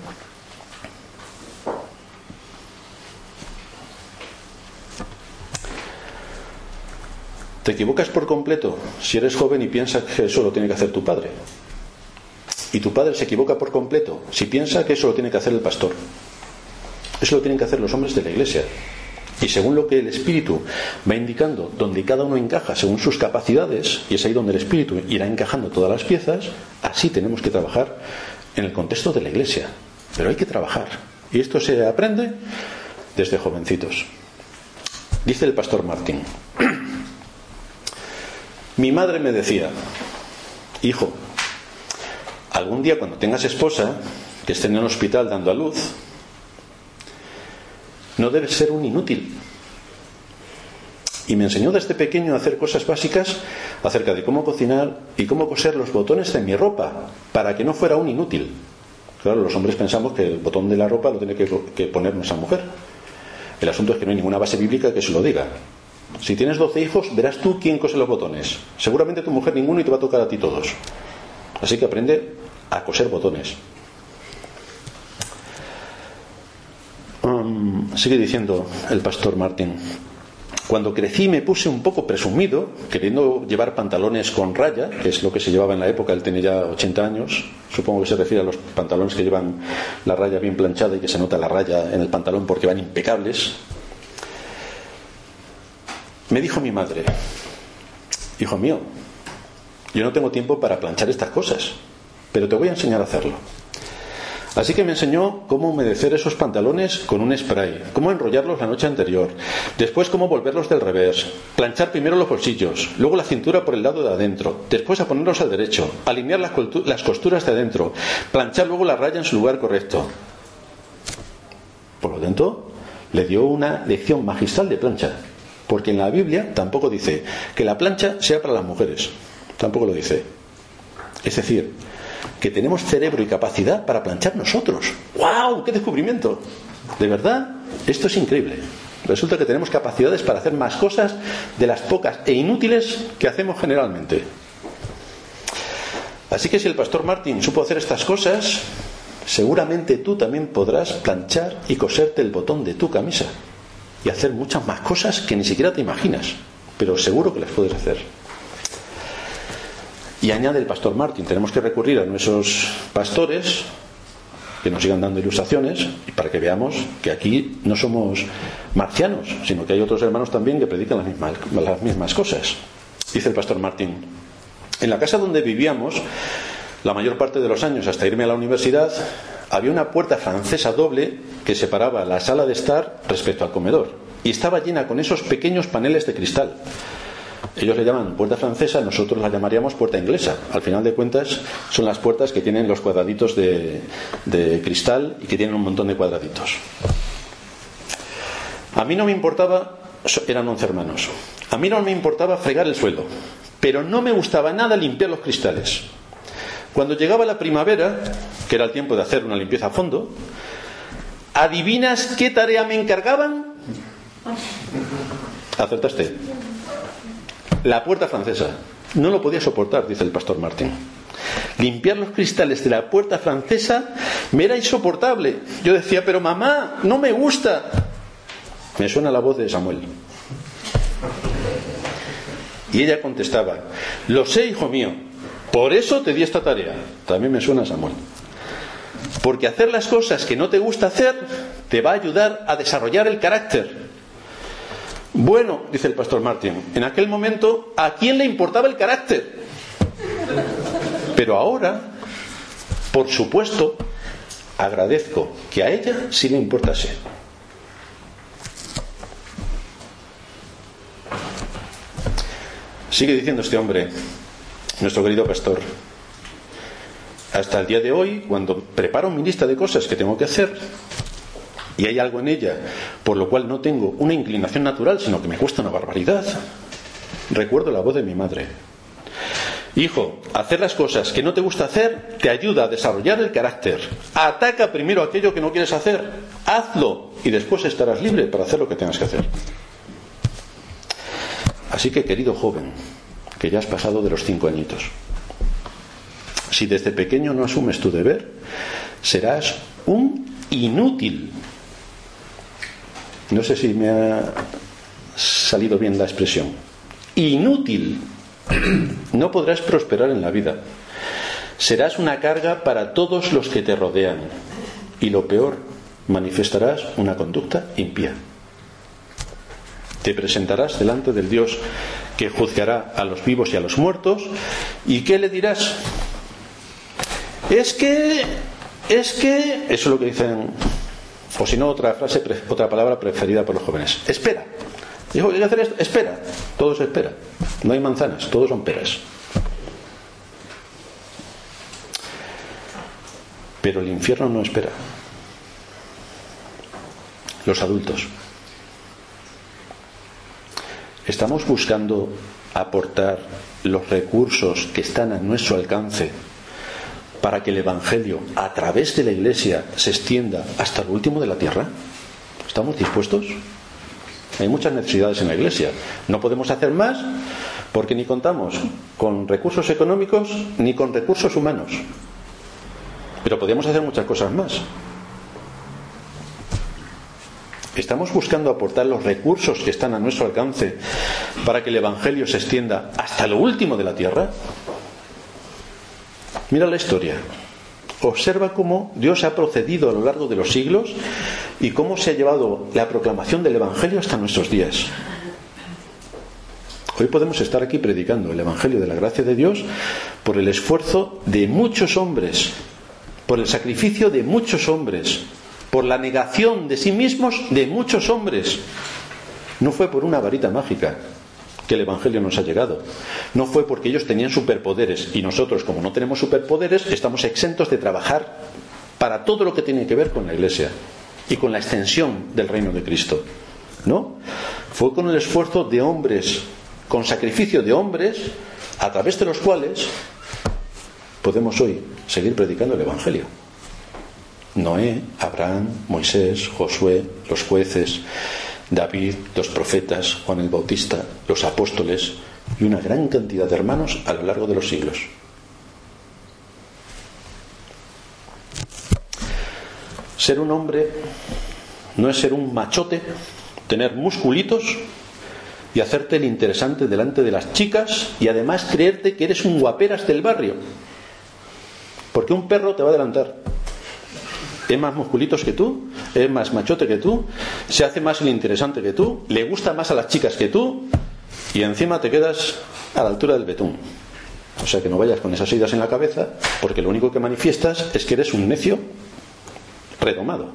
Te equivocas por completo si eres joven y piensas que eso lo tiene que hacer tu padre. Y tu padre se equivoca por completo si piensa que eso lo tiene que hacer el pastor. Eso lo tienen que hacer los hombres de la iglesia. Y según lo que el Espíritu va indicando, donde cada uno encaja según sus capacidades, y es ahí donde el Espíritu irá encajando todas las piezas, así tenemos que trabajar en el contexto de la iglesia. Pero hay que trabajar. Y esto se aprende desde jovencitos. Dice el pastor Martín: mi madre me decía, hijo, algún día cuando tengas esposa, que esté en el hospital dando a luz, no debes ser un inútil. Y me enseñó desde pequeño a hacer cosas básicas acerca de cómo cocinar y cómo coser los botones de mi ropa para que no fuera un inútil. Claro, los hombres pensamos que el botón de la ropa lo tiene que, que poner nuestra mujer. El asunto es que no hay ninguna base bíblica que se lo diga. Si tienes doce hijos, verás tú quién cose los botones. Seguramente tu mujer ninguno, y te va a tocar a ti todos. Así que aprende a coser botones. Um, sigue diciendo el pastor Martín: cuando crecí me puse un poco presumido, queriendo llevar pantalones con raya, que es lo que se llevaba en la época. Él tiene ya ochenta años. Supongo que se refiere a los pantalones que llevan la raya bien planchada y que se nota la raya en el pantalón porque van impecables. Me dijo mi madre: hijo mío, yo no tengo tiempo para planchar estas cosas, pero te voy a enseñar a hacerlo. Así que me enseñó cómo humedecer esos pantalones con un spray, cómo enrollarlos la noche anterior, después cómo volverlos del revés, planchar primero los bolsillos, luego la cintura por el lado de adentro, después a ponerlos al derecho, alinear las, las costuras de adentro, planchar luego la raya en su lugar correcto. Por lo tanto, le dio una lección magistral de plancha, porque en la Biblia tampoco dice que la plancha sea para las mujeres, tampoco lo dice. Es decir, que tenemos cerebro y capacidad para planchar nosotros. ¡Wow! ¡Qué descubrimiento! De verdad, esto es increíble. Resulta que tenemos capacidades para hacer más cosas de las pocas e inútiles que hacemos generalmente. Así que si el pastor Martín supo hacer estas cosas, seguramente tú también podrás planchar y coserte el botón de tu camisa y hacer muchas más cosas que ni siquiera te imaginas, pero seguro que las puedes hacer. Y añade el pastor Martín: tenemos que recurrir a nuestros pastores que nos sigan dando ilustraciones, y para que veamos que aquí no somos marcianos, sino que hay otros hermanos también que predican las mismas, las mismas cosas. Dice el pastor Martín: en la casa donde vivíamos la mayor parte de los años hasta irme a la universidad, había una puerta francesa doble que separaba la sala de estar respecto al comedor, y estaba llena con esos pequeños paneles de cristal. Ellos le llaman puerta francesa, nosotros la llamaríamos puerta inglesa. Al final de cuentas son las puertas que tienen los cuadraditos de, de cristal y que tienen un montón de cuadraditos. A mí no me importaba, eran once hermanos, a mí no me importaba fregar el suelo, pero no me gustaba nada limpiar los cristales. Cuando llegaba la primavera, que era el tiempo de hacer una limpieza a fondo, ¿adivinas qué tarea me encargaban? Acertaste. La puerta francesa. No lo podía soportar, dice el pastor Martín. Limpiar los cristales de la puerta francesa me era insoportable. Yo decía: pero mamá, no me gusta. Me suena la voz de Samuel. Y ella contestaba: lo sé, hijo mío, por eso te di esta tarea. También me suena Samuel. Porque hacer las cosas que no te gusta hacer te va a ayudar a desarrollar el carácter. Bueno, dice el pastor Martín, en aquel momento, ¿a quién le importaba el carácter? Pero ahora, por supuesto, agradezco que a ella sí le importase. Sigue diciendo este hombre, nuestro querido pastor: hasta el día de hoy, cuando preparo mi lista de cosas que tengo que hacer y hay algo en ella por lo cual no tengo una inclinación natural, sino que me cuesta una barbaridad, recuerdo la voz de mi madre: hijo, hacer las cosas que no te gusta hacer te ayuda a desarrollar el carácter. Ataca primero aquello que no quieres hacer, hazlo, y después estarás libre para hacer lo que tengas que hacer. Así que, querido joven, que ya has pasado de los cinco añitos, si desde pequeño no asumes tu deber, serás un inútil. No sé si me ha salido bien la expresión. inútil. No podrás prosperar en la vida. Serás una carga para todos los que te rodean. Y lo peor, manifestarás una conducta impía. Te presentarás delante del Dios que juzgará a los vivos y a los muertos. ¿Y qué le dirás? Es que, es que, eso es lo que dicen, o si no, otra frase, otra palabra preferida por los jóvenes. Espera. Dijo, ¿qué hay que hacer esto? Espera. Todo se espera. No hay manzanas, todos son peras. Pero el infierno no espera. Los adultos. ¿Estamos buscando aportar los recursos que están a nuestro alcance para que el Evangelio, a través de la Iglesia, se extienda hasta lo último de la tierra? ¿Estamos dispuestos? Hay muchas necesidades en la Iglesia. No podemos hacer más porque ni contamos con recursos económicos ni con recursos humanos. Pero podríamos hacer muchas cosas más. ¿Estamos buscando aportar los recursos que están a nuestro alcance para que el Evangelio se extienda hasta lo último de la tierra? Mira la historia. Observa cómo Dios ha procedido a lo largo de los siglos y cómo se ha llevado la proclamación del Evangelio hasta nuestros días. Hoy podemos estar aquí predicando el Evangelio de la gracia de Dios por el esfuerzo de muchos hombres, por el sacrificio de muchos hombres, por la negación de sí mismos de muchos hombres. No fue por una varita mágica que el Evangelio nos ha llegado. No fue porque ellos tenían superpoderes y nosotros, como no tenemos superpoderes, estamos exentos de trabajar para todo lo que tiene que ver con la Iglesia y con la extensión del reino de Cristo. No, fue con el esfuerzo de hombres, con sacrificio de hombres, a través de los cuales podemos hoy seguir predicando el Evangelio. Noé, Abraham, Moisés, Josué, los jueces, David, los profetas, Juan el Bautista, los apóstoles y una gran cantidad de hermanos a lo largo de los siglos. Ser un hombre no es ser un machote, tener musculitos y hacerte el interesante delante de las chicas y además creerte que eres un guaperas del barrio. Porque un perro te va a adelantar. Es más musculitos que tú, es más machote que tú, se hace más el interesante que tú, le gusta más a las chicas que tú y encima te quedas a la altura del betún. O sea que no vayas con esas ideas en la cabeza, porque lo único que manifiestas es que eres un necio redomado.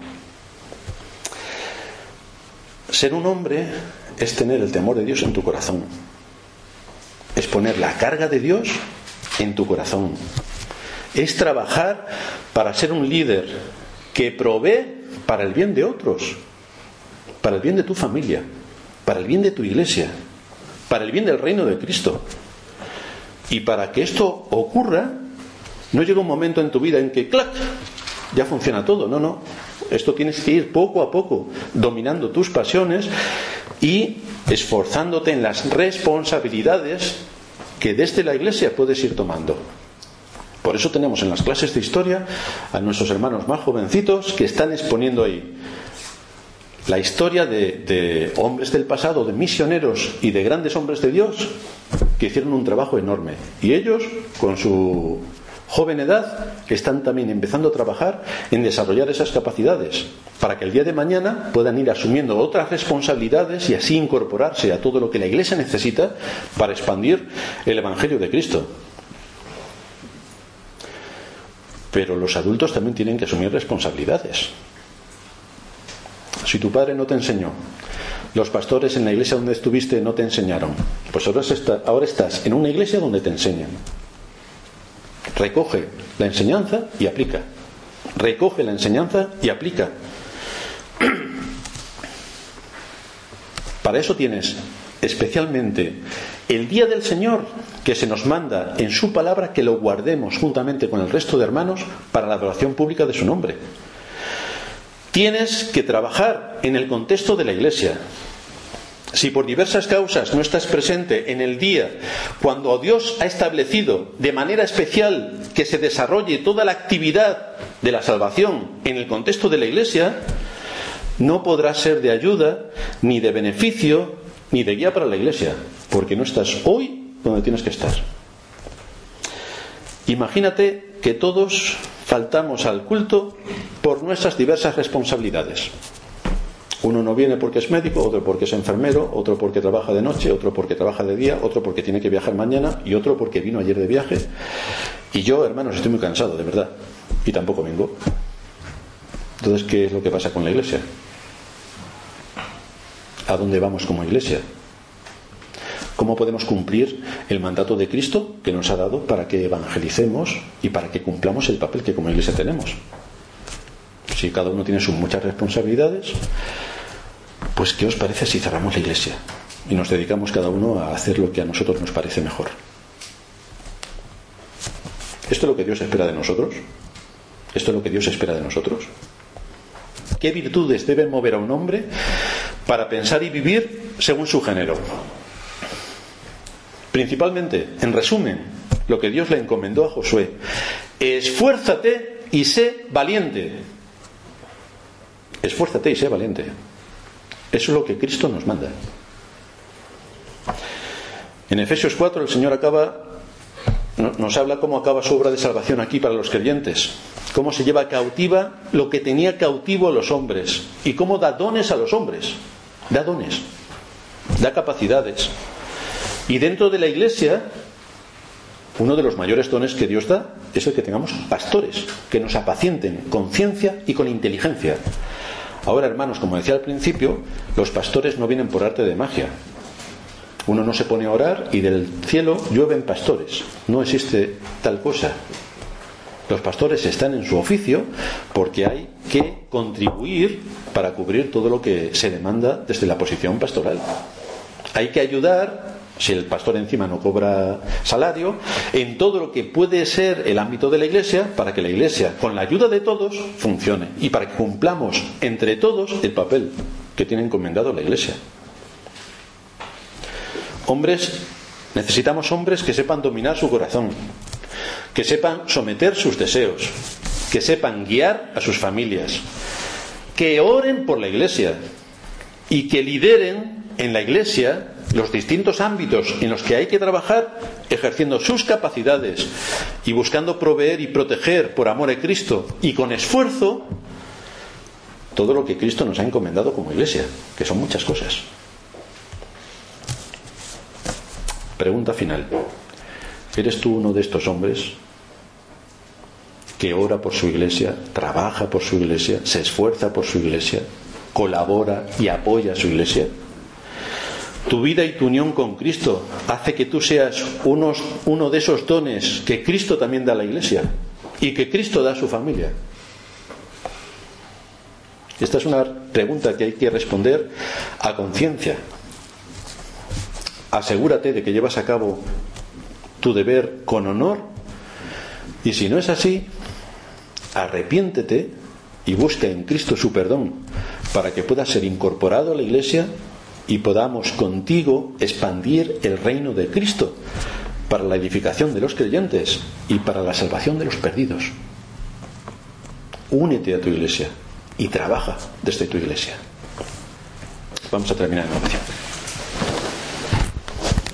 Ser un hombre es tener el temor de Dios en tu corazón, es poner la carga de Dios en tu corazón, es trabajar para ser un líder que provee para el bien de otros, para el bien de tu familia, para el bien de tu iglesia, para el bien del reino de Cristo. Y para que esto ocurra, no llega un momento en tu vida en que ¡clac!, ya funciona todo. No, no. Esto tienes que ir poco a poco, dominando tus pasiones y esforzándote en las responsabilidades que desde la iglesia puedes ir tomando. Por eso tenemos en las clases de historia a nuestros hermanos más jovencitos que están exponiendo ahí la historia de, de hombres del pasado, de misioneros y de grandes hombres de Dios que hicieron un trabajo enorme. Y ellos, con su joven edad, están también empezando a trabajar en desarrollar esas capacidades para que el día de mañana puedan ir asumiendo otras responsabilidades y así incorporarse a todo lo que la Iglesia necesita para expandir el Evangelio de Cristo. Pero los adultos también tienen que asumir responsabilidades. Si tu padre no te enseñó, los pastores en la iglesia donde estuviste no te enseñaron, pues ahora, está, ahora estás en una iglesia donde te enseñan. Recoge la enseñanza y aplica. Recoge la enseñanza y aplica. Para eso tienes especialmente el día del Señor, que se nos manda en su palabra que lo guardemos juntamente con el resto de hermanos para la adoración pública de su nombre. Tienes que trabajar en el contexto de la iglesia. Si por diversas causas no estás presente en el día cuando Dios ha establecido de manera especial que se desarrolle toda la actividad de la salvación en el contexto de la iglesia, no podrás ser de ayuda, ni de beneficio, ni de guía para la iglesia. porque no estás hoy donde tienes que estar. Imagínate que todos faltamos al culto por nuestras diversas responsabilidades. Uno no viene porque es médico, otro porque es enfermero, otro porque trabaja de noche, otro porque trabaja de día, otro porque tiene que viajar mañana y otro porque vino ayer de viaje. Y yo, hermanos, estoy muy cansado, de verdad, y tampoco vengo. Entonces, ¿qué es lo que pasa con la iglesia? ¿A dónde vamos como iglesia? ¿Cómo podemos cumplir el mandato de Cristo que nos ha dado para que evangelicemos y para que cumplamos el papel que como iglesia tenemos? Si cada uno tiene sus muchas responsabilidades, pues ¿qué os parece si cerramos la iglesia y nos dedicamos cada uno a hacer lo que a nosotros nos parece mejor? ¿Esto es lo que Dios espera de nosotros? ¿Esto es lo que Dios espera de nosotros? ¿Qué virtudes deben mover a un hombre para pensar y vivir según su género? Principalmente, en resumen, lo que Dios le encomendó a Josué: esfuérzate y sé valiente. Esfuérzate y sé valiente. Eso es lo que Cristo nos manda. En Efesios cuatro el Señor acaba, nos habla cómo acaba su obra de salvación aquí para los creyentes, cómo se lleva cautiva lo que tenía cautivo a los hombres y cómo da dones a los hombres. Da dones, da capacidades. Y dentro de la iglesia, uno de los mayores dones que Dios da es el que tengamos pastores que nos apacienten con ciencia y con inteligencia. Ahora, hermanos, como decía al principio, los pastores no vienen por arte de magia. Uno no se pone a orar y del cielo llueven pastores. No existe tal cosa. Los pastores están en su oficio porque hay que contribuir para cubrir todo lo que se demanda desde la posición pastoral. Hay que ayudar, si el pastor encima no cobra salario, en todo lo que puede ser el ámbito de la iglesia, para que la iglesia, con la ayuda de todos, funcione y para que cumplamos entre todos el papel que tiene encomendado la iglesia. Hombres, necesitamos hombres que sepan dominar su corazón, que sepan someter sus deseos, que sepan guiar a sus familias, que oren por la iglesia y que lideren en la iglesia los distintos ámbitos en los que hay que trabajar, ejerciendo sus capacidades y buscando proveer y proteger por amor a Cristo y con esfuerzo todo lo que Cristo nos ha encomendado como iglesia, que son muchas cosas. Pregunta final: ¿eres tú uno de estos hombres que ora por su iglesia, trabaja por su iglesia, se esfuerza por su iglesia, colabora y apoya a su iglesia? Tu vida y tu unión con Cristo hace que tú seas unos, uno de esos dones que Cristo también da a la iglesia y que Cristo da a su familia. Esta es una pregunta que hay que responder a conciencia. Asegúrate de que llevas a cabo tu deber con honor, y si no es así, arrepiéntete y busca en Cristo su perdón para que puedas ser incorporado a la iglesia y podamos contigo expandir el reino de Cristo para la edificación de los creyentes y para la salvación de los perdidos. Únete a tu iglesia y trabaja desde tu iglesia. Vamos a terminar en oración.